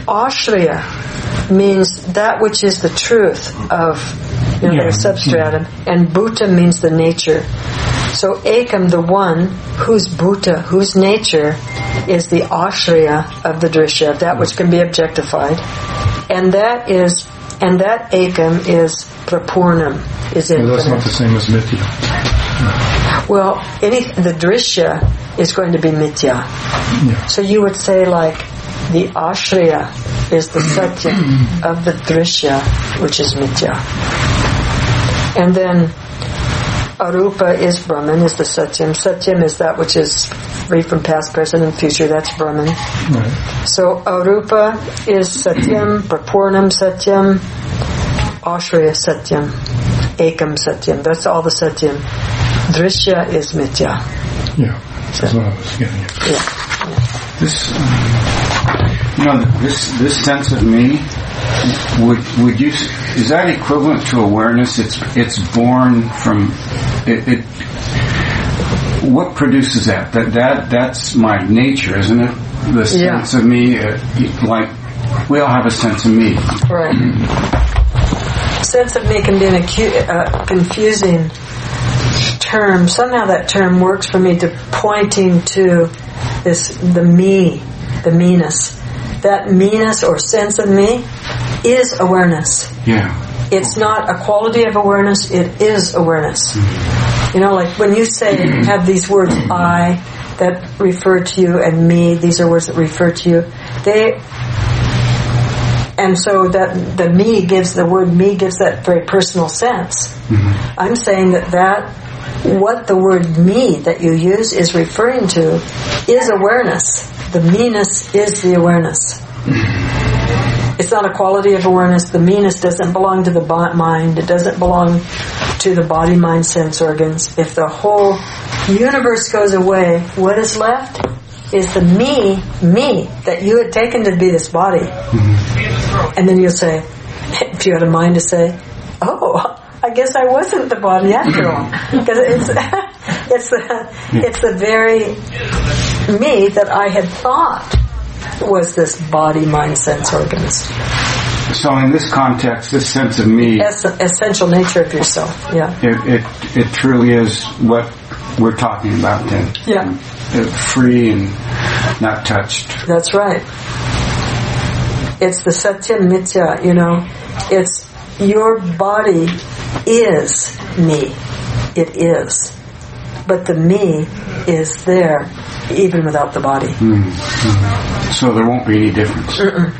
Ashraya means that which is the truth of, you know, yeah. their substratum. And Bhuta means the nature. So Ekam, the one, whose Bhuta, whose nature is the Ashraya of the Drishya, that which can be objectified. And that is, and that Ekam is Prapurnam, is infinite. Well, that's not the same as Mithya. Well, any, the Drishya is going to be Mithya. Yeah. So you would say like, the Ashraya is the Satya of the Drishya, which is Mithya. And then Arupa is Brahman, is the Satyam. Satyam is that which is free from past, present, and future. That's Brahman. Right. So Arupa is Satyam, Prapurnam Satyam, Ashraya Satyam, Ekam Satyam. That's all the Satyam. Drishya is Mithya. Yeah, that's what I was getting at. Yeah. yeah. This, um, you know, this this sense of me, would would you is that equivalent to awareness? It's it's born from it. it what produces that? That that that's my nature, isn't it? The sense yeah. of me, uh, like we all have a sense of me. Right. Sense of me can be an acu- uh, confusing term. Somehow that term works for me to pointing to this the me, the meanness. That meanness or sense of me is awareness. Yeah. It's not a quality of awareness, it is awareness. Mm-hmm. You know, like when you say, have these words I that refer to you and me, these are words that refer to you. They, and so that the me gives, the word me gives that very personal sense. Mm-hmm. I'm saying that that, what the word me that you use is referring to is awareness. The meanness is the awareness. It's not a quality of awareness. The meanness doesn't belong to the mind. It doesn't belong to the body, mind, sense organs. If the whole universe goes away, what is left is the me, me, that you had taken to be this body. Mm-hmm. And then you'll say, if you had a mind to say, oh, I guess I wasn't the body after all. Because it's, it's, the, it's the very me that I had thought was this body, mind, sense organs. So in this context, this sense of me, Es- essential nature of yourself, yeah. It, it it truly is what we're talking about then. Yeah. Uh, free and not touched. That's right. It's the Satyam Mithya, you know. It's your body is me. It is. But the me is there even without the body. Mm-hmm. So there won't be any difference. Mm-mm.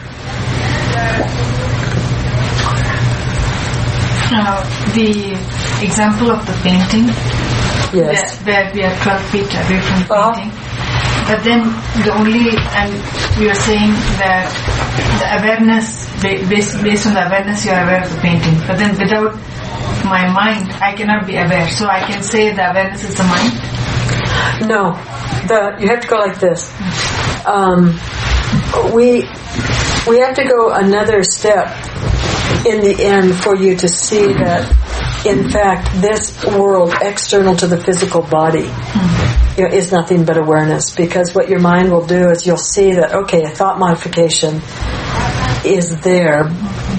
Uh, the example of the painting, yes. where, where we are twelve feet away from Uh-huh. painting, but then the only, and we are saying that the awareness, based, based on the awareness you are aware of the painting, but then without my mind, I cannot be aware. So I can say the awareness is the mind? No. The, you have to go like this. Um, we we have to go another step in the end for you to see that, in fact, this world external to the physical body mm-hmm. you know, is nothing but awareness. Because what your mind will do is you'll see that, okay, a thought modification is there,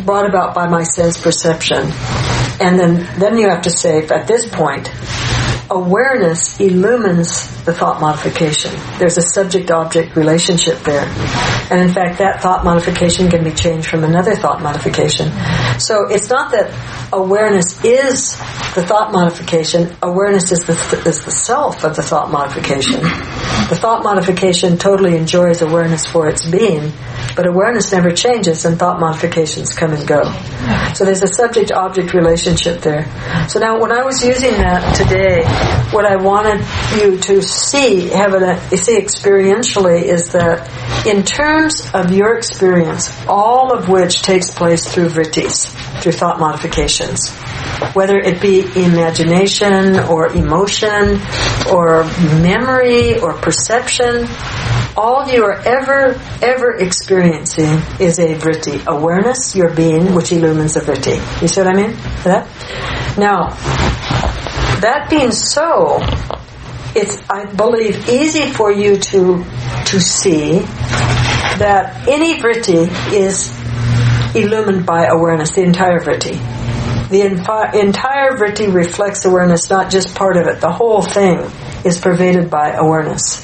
brought about by my sense perception. And then, then you have to say, at this point, awareness illumines the thought modification. There's a subject-object relationship there. And in fact, that thought modification can be changed from another thought modification. So it's not that awareness is the thought modification. Awareness is the, is the self of the thought modification. The thought modification totally enjoys awareness for its being, but awareness never changes and thought modifications come and go. So there's a subject-object relationship there. So now when I was using that today, what I wanted you to see, have a, see experientially, is that in terms of your experience, all of which takes place through vrittis, through thought modifications, whether it be imagination or emotion or memory or perception, all you are ever, ever experiencing is a vritti. Awareness, your being, which illumines a vritti. You see what I mean? That? Now, that being so, it's, I believe, easy for you to to see that any vritti is illumined by awareness, the entire vritti. The infi- entire vritti reflects awareness, not just part of it. The whole thing is pervaded by awareness.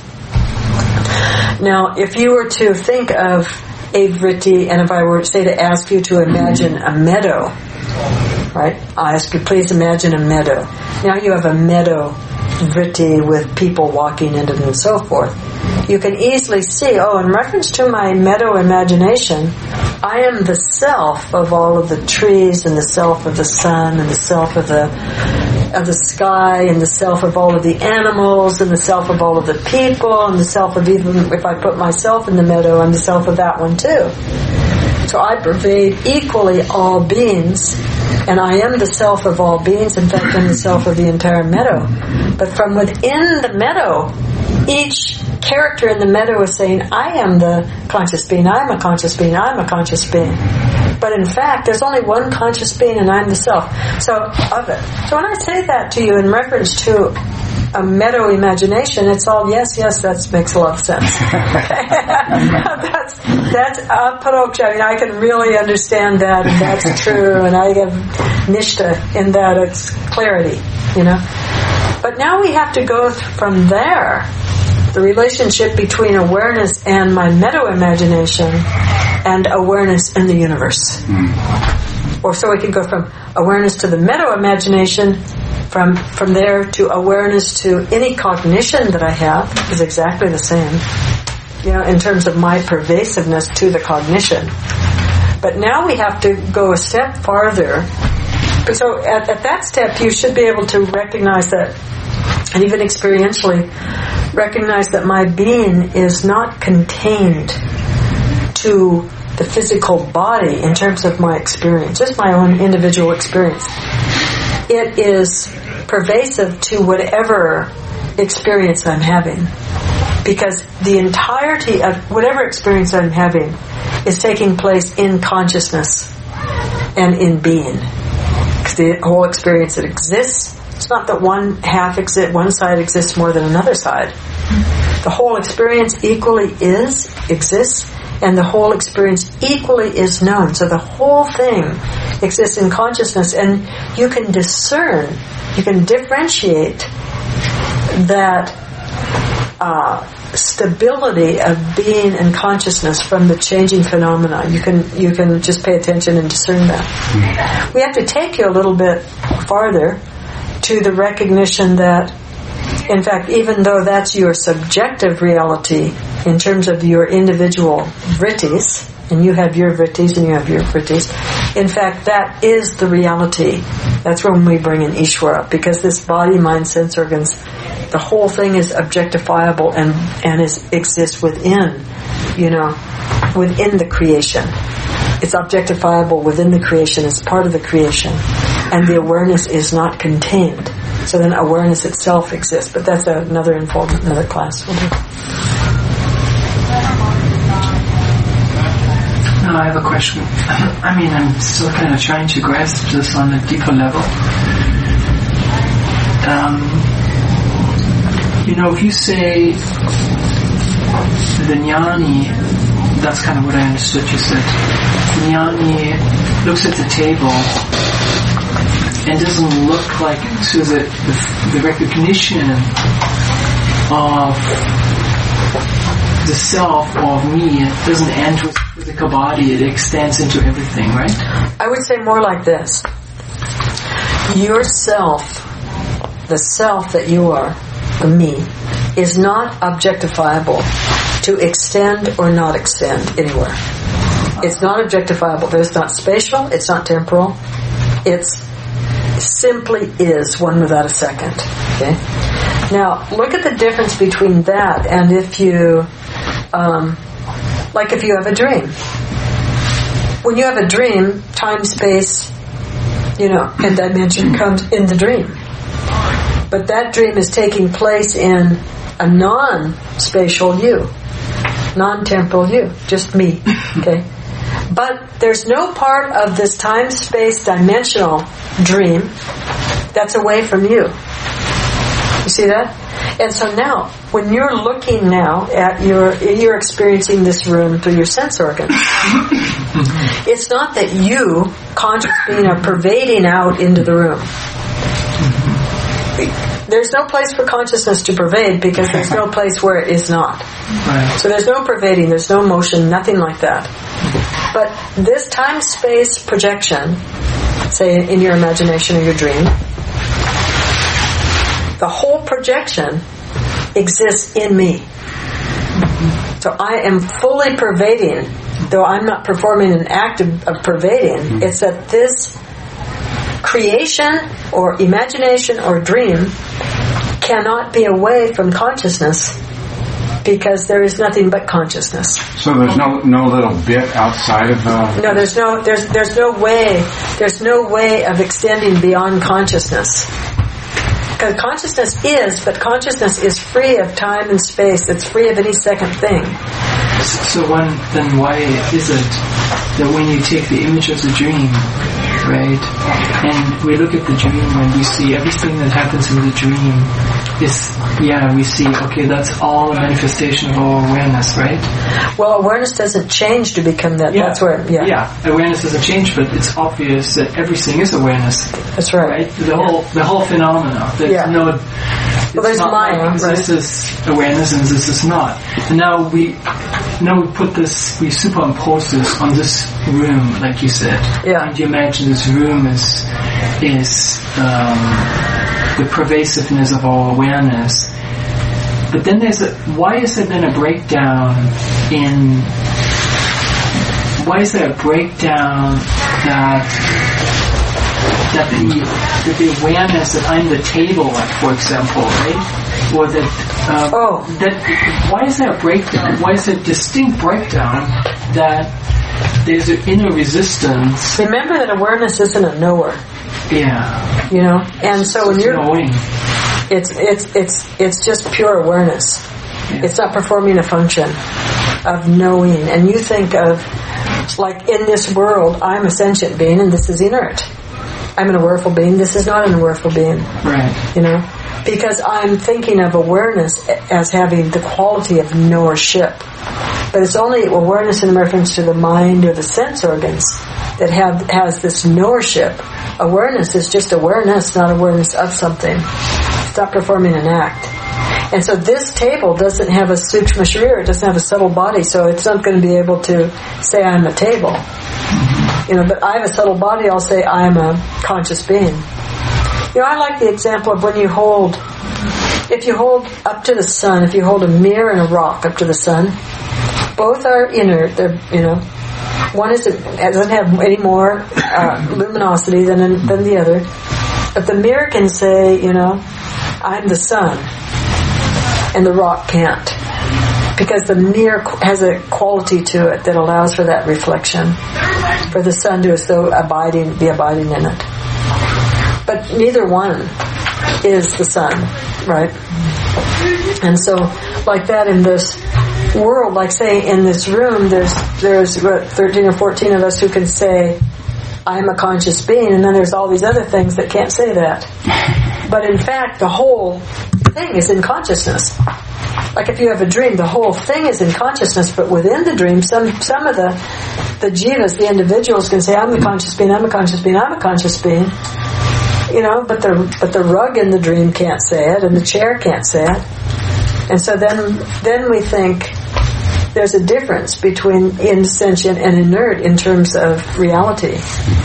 Now, if you were to think of a vritti, and if I were, say, to ask you to imagine a meadow, right? I ask you, please imagine a meadow. Now you have a meadow vritti with people walking in it and so forth. You can easily see, oh, in reference to my meadow imagination, I am the self of all of the trees and the self of the sun and the self of the of the sky and the self of all of the animals and the self of all of the people and the self of, even if I put myself in the meadow, I'm the self of that one too. So I pervade equally all beings, and I am the self of all beings. In fact, I'm the self of the entire meadow. But from within the meadow, each character in the meadow is saying, I am the conscious being, I'm a conscious being, I'm a conscious being. But in fact, there's only one conscious being, and I'm the self. So, of it. So when I say that to you in reference to a meadow imagination, it's all yes, yes, that makes a lot of sense. that's that's aparokcha. I mean, I can really understand that, and that's true, and I have nishta in that. It's clarity, you know. But now we have to go from there, the relationship between awareness and my meadow imagination and awareness in the universe. Mm. Or so we can go from awareness to the meadow imagination, from from there to awareness to any cognition that I have is exactly the same, you know, in terms of my pervasiveness to the cognition. But now we have to go a step farther. So at, at that step, you should be able to recognize that, and even experientially recognize that my being is not contained to the physical body in terms of my experience, just my own individual experience. It is pervasive to whatever experience I'm having, because the entirety of whatever experience I'm having is taking place in consciousness and in being. Because the whole experience that exists, it's not that one half exists, one side exists more than another side. The whole experience equally is, exists, and the whole experience equally is known. So the whole thing exists in consciousness, and you can discern, you can differentiate that uh, stability of being and consciousness from the changing phenomena. You can you can just pay attention and discern that. We have to take you a little bit farther to the recognition that, in fact, even though that's your subjective reality in terms of your individual vrittis, and you have your vrittis and you have your vrittis, in fact, that is the reality. That's when we bring in Ishvara, because this body, mind, sense organs, the whole thing is objectifiable and, and is exists within, you know, within the creation. It's objectifiable within the creation. It's part of the creation. And the awareness is not contained. So then awareness itself exists. But that's another involvement, another class. We'll do. Now I have a question. I mean, I'm still kind of trying to grasp this on a deeper level. Um, you know, if you say the jnani, that's kind of what I understood you said. Jnani looks at the table and doesn't look like, so that the, the recognition of the self, of me, doesn't end with the physical body, it extends into everything, right? I would say more like this. Your self, the self that you are, the me, is not objectifiable to extend or not extend anywhere. It's not objectifiable. It's not spatial. It's not temporal. It's simply is one without a second. Okay. Now, look at the difference between that and if you, um, like if you have a dream. When you have a dream, time, space, you know, and dimension comes in the dream. But that dream is taking place in a non-spatial you, non-temporal you, just me. Okay. But there's no part of this time-space dimensional dream that's away from you. You see that? And so now, when you're looking now at your, you're experiencing this room through your sense organs. It's not that you, conscious being, are pervading out into the room. There's no place for consciousness to pervade because there's no place where it is not. Right. So there's no pervading, there's no motion, nothing like that. But this time-space projection, say in your imagination or your dream, the whole projection exists in me. So I am fully pervading, though I'm not performing an act of, of pervading. It's that this creation or imagination or dream cannot be away from consciousness because there is nothing but consciousness. So there's no no little bit outside of the... No, there's no there's there's no way there's no way of extending beyond consciousness. Because consciousness is, but consciousness is free of time and space. It's free of any second thing. So when, then why is it that when you take the image of the dream, right, and we look at the dream and we see everything that happens in the dream is, yeah, we see, okay, that's all a manifestation of our awareness, right? Well, awareness doesn't change to become that. Yeah. That's where, yeah. Yeah, awareness doesn't change, but it's obvious that everything is awareness. That's right. Right? The whole, the whole phenomena. There's Yeah. no... Well, there's Maya, like right? This is awareness and this is not. And now we, now we put this, we superimpose this on this room, like you said. Yeah. And you imagine this room is, is, um, the pervasiveness of our awareness. But then there's a, why is there then a breakdown in, why is there a breakdown that, that the, that the awareness that I'm the table, like, for example, right? Or that, uh, Oh. that, why is there a breakdown? Why is there a distinct breakdown that there's an inner resistance? Remember that awareness isn't a knower, Yeah. you know, and so when It's you're, knowing. it's it's it's it's just pure awareness. Yeah. It's not performing a function of knowing. And you think of, like, in this world, I'm a sentient being and this is inert. I'm an awareness being. This is not an awareness being. Right. You know, because I'm thinking of awareness as having the quality of knowership. But it's only awareness in reference to the mind or the sense organs that have has this knowership. Awareness is just awareness, not awareness of something. It's not performing an act. And so this table doesn't have a sukshma sharira, it doesn't have a subtle body, so it's not going to be able to say I'm a table. You know, but I have a subtle body, I'll say I'm a conscious being. You know, I like the example of when you hold, if you hold up to the sun, if you hold a mirror and a rock up to the sun, both are inert, they're, you know, one isn't, doesn't have any more uh, luminosity than, than the other. But the mirror can say, you know, I'm the sun, and the rock can't. Because the mirror has a quality to it that allows for that reflection, for the sun to as though abiding, be abiding in it. But neither one is the sun, right? And so, like that in this world, like say in this room, there's there's what, thirteen or fourteen of us who can say, I'm a conscious being, and then there's all these other things that can't say that. But in fact, the whole thing is in consciousness. Like if you have a dream, the whole thing is in consciousness, but within the dream, some some of the the jivas, the individuals, can say, I'm a conscious being, I'm a conscious being, I'm a conscious being. You know, but the but the rug in the dream can't say it, and the chair can't say it. And so then then we think there's a difference between insentient and inert in terms of reality.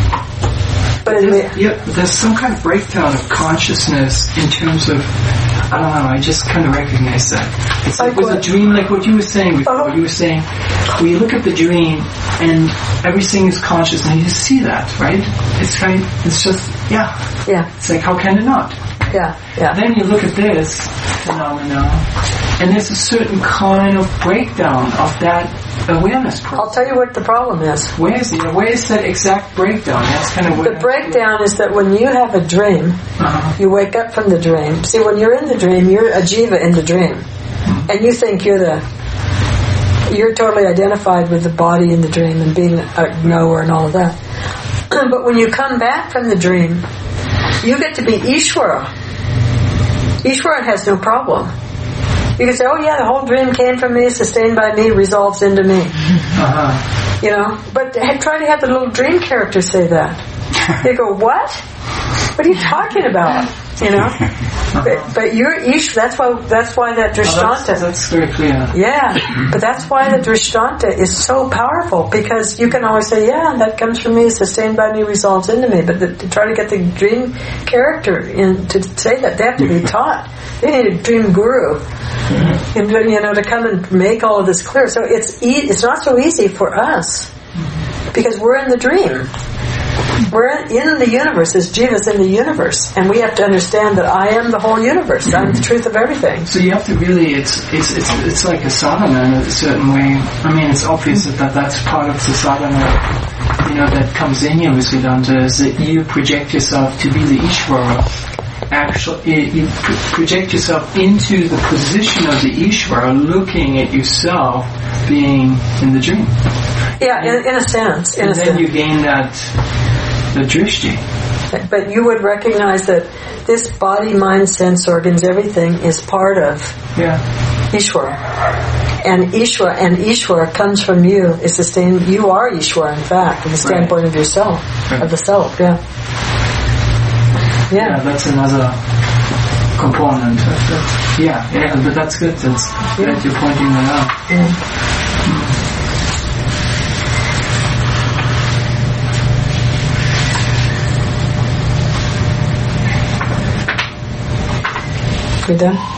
But in there's, the, yeah, there's some kind of breakdown of consciousness in terms of, I don't know, I just kind of recognize that. It's like, like with a dream, like what you were saying before. Uh-huh. You were saying, when you look at the dream and everything is conscious, and you see that, right? It's kind of, it's just, yeah. Yeah. It's like, how can it not? Yeah, yeah. Then you look at this phenomena, and there's a certain kind of breakdown of that awareness process. I'll tell you what the problem is. Where is the, where is that exact breakdown? That's kind of where the breakdown is that when you have a dream, uh-huh. you wake up from the dream. See, when you're in the dream, you're a jiva in the dream, mm-hmm. and you think you're the you're totally identified with the body in the dream and being a knower and all of that. But when you come back from the dream, you get to be Ishvara. Ishvara has no problem. You can say, oh yeah, the whole dream came from me, sustained by me, resolves into me. Uh-huh. You know, but try to have the little dream character say that. You go, what? What are you talking about? You know, but, but you're Ish. That's why. That's why that Drishtanta. Oh, that's, that's very clear. Yeah, but that's why the Drishtanta is so powerful, because you can always say, "Yeah, that comes from me, sustained by me, resolves into me." But the, to try to get the dream character in to say that, they have to be taught. They need a dream guru, and, you know, to come and make all of this clear. So it's e- it's not so easy for us because we're in the dream. We're in the universe, as Jiva's in the universe, and we have to understand that I am the whole universe. Mm-hmm. I'm the truth of everything. So you have to really, it's it's it's it's like a sadhana in a certain way. I mean, it's obvious that that's part of the sadhana, you know, that comes in here with Vedanta, is that you project yourself to be the Ishvara. Actually, you project yourself into the position of the Ishvara, looking at yourself being in the dream. Yeah, in, in a sense. In and a then sense. you gain that, the drishti. But you would recognize that this body, mind, sense organs, everything is part of yeah. Ishvara. And Ishvara, and Ishvara comes from you, is sustained. You are Ishvara, in fact, from the standpoint right. of yourself, right. of the self, yeah. Yeah. Yeah, that's another component. Yeah, yeah, but that's good. That's yeah. that you're pointing that out. Yeah. We done?